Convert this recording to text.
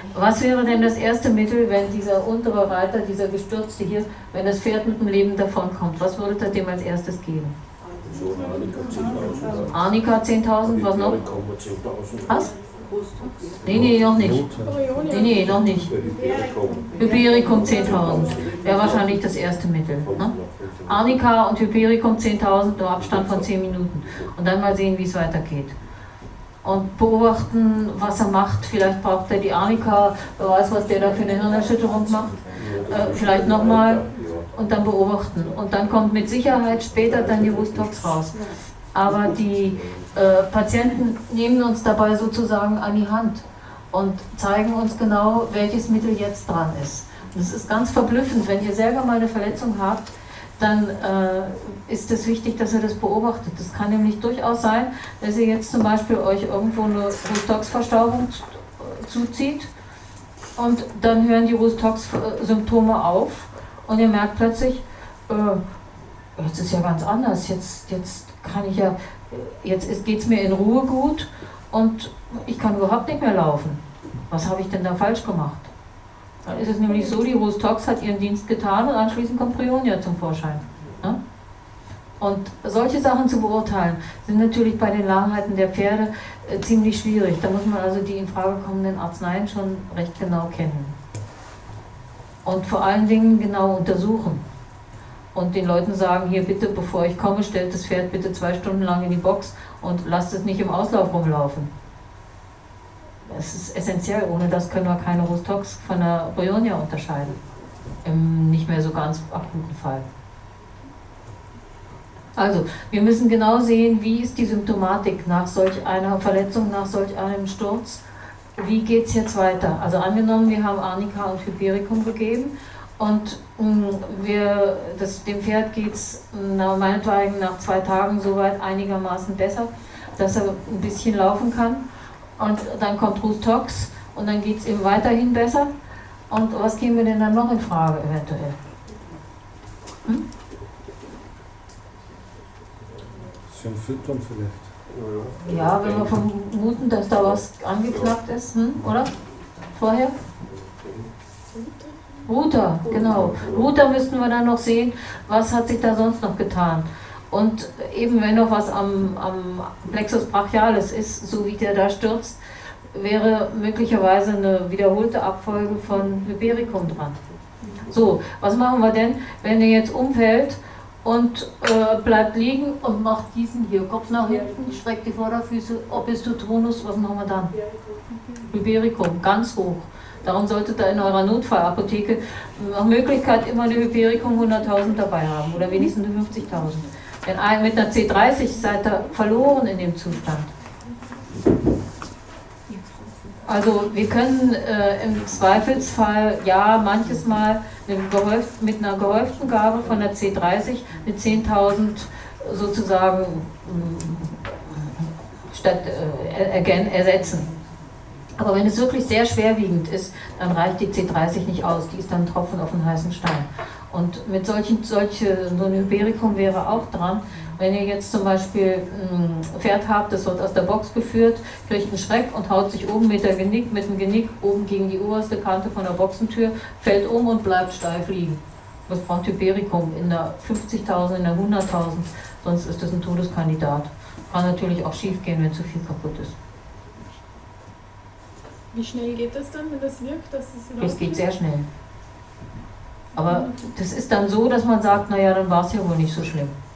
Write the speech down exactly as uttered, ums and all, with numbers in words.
Was wäre denn das erste Mittel, wenn dieser untere Reiter, dieser Gestürzte hier, wenn das Pferd mit dem Leben davonkommt? Was würdet ihr dem als erstes geben? Arnika zehntausend, was noch? Was? Nee, nee, noch nicht. Nee, nee, noch nicht. Hypericum zehntausend wäre wahrscheinlich das erste Mittel. Ne? Arnika und Hypericum zehntausend im Abstand von zehn Minuten. Und dann mal sehen, wie es weitergeht. Und beobachten, was er macht. Vielleicht braucht er die Arnika, wer weiß, was der da für eine Hirnerschütterung macht. Äh, vielleicht nochmal und dann beobachten. Und dann kommt mit Sicherheit später dann die Rustox raus. Aber die äh, Patienten nehmen uns dabei sozusagen an die Hand und zeigen uns genau, welches Mittel jetzt dran ist. Und es ist ganz verblüffend, wenn ihr selber mal eine Verletzung habt, dann äh, ist es wichtig, dass ihr das beobachtet. Es kann nämlich durchaus sein, dass ihr jetzt zum Beispiel euch irgendwo eine Rustox-Verstauchung zuzieht und dann hören die Rustox-Symptome auf und ihr merkt plötzlich, äh, jetzt ist ja ganz anders, jetzt, jetzt kann ich ja, jetzt geht es mir in Ruhe gut und ich kann überhaupt nicht mehr laufen. Was habe ich denn da falsch gemacht? Dann ist es nämlich so, die Rustox hat ihren Dienst getan und anschließend kommt Bryonia zum Vorschein. Ja? Und solche Sachen zu beurteilen, sind natürlich bei den Lahmheiten der Pferde äh, ziemlich schwierig. Da muss man also die in Frage kommenden Arzneien schon recht genau kennen. Und vor allen Dingen genau untersuchen. Und den Leuten sagen, hier bitte, bevor ich komme, stellt das Pferd bitte zwei Stunden lang in die Box und lasst es nicht im Auslauf rumlaufen. Das ist essentiell, ohne das können wir keine Rustox von der Bryonia unterscheiden. Im nicht mehr so ganz akuten Fall. Also, wir müssen genau sehen, wie ist die Symptomatik nach solch einer Verletzung, nach solch einem Sturz. Wie geht es jetzt weiter? Also angenommen, wir haben Arnika und Hypericum gegeben und mh, wir, das, dem Pferd geht es meinetwegen nach zwei Tagen soweit einigermaßen besser, dass er ein bisschen laufen kann. Und dann kommt Rustox und dann geht es ihm weiterhin besser. Und was käme wir denn dann noch in Frage eventuell? Hm? Bisschen füttern vielleicht. Ja, wenn wir vermuten, dass da was angeknackt ist, hm? Oder? Vorher? Ruter, genau. Ruter müssten wir dann noch sehen, was hat sich da sonst noch getan. Und eben wenn noch was am, am Plexus brachialis ist, so wie der da stürzt, wäre möglicherweise eine wiederholte Abfolge von Hypericum dran. So, was machen wir denn, wenn er jetzt umfällt und äh, bleibt liegen und macht diesen hier, Kopf nach hinten, streckt die Vorderfüße, Opistotonus, was machen wir dann? Hypericum, ganz hoch. Darum solltet ihr in eurer Notfallapotheke nach Möglichkeit immer eine Hypericum hunderttausend dabei haben oder wenigstens eine fünfzigtausend. Denn mit einer C dreißig seid ihr verloren in dem Zustand. Also wir können äh, im Zweifelsfall, ja, manches Mal gehäuft, mit einer gehäuften Gabe von der C dreißig eine zehntausend sozusagen statt, äh, ersetzen. Aber wenn es wirklich sehr schwerwiegend ist, dann reicht die C dreißig nicht aus, die ist dann ein Tropfen auf den heißen Stein. Und mit solchen, solche, so ein Hypericum wäre auch dran, wenn ihr jetzt zum Beispiel ein Pferd habt, das wird aus der Box geführt, kriegt einen Schreck und haut sich oben mit, der Genick, mit dem Genick oben gegen die oberste Kante von der Boxentür, fällt um und bleibt steif liegen. Das braucht Hypericum in der fünfzigtausend, in der hunderttausend, sonst ist das ein Todeskandidat. Kann natürlich auch schief gehen, wenn zu viel kaputt ist. Wie schnell geht das dann, wenn das wirkt? Dass es Es geht sehr schnell. Aber das ist dann so, dass man sagt, naja, dann war es ja wohl nicht so schlimm.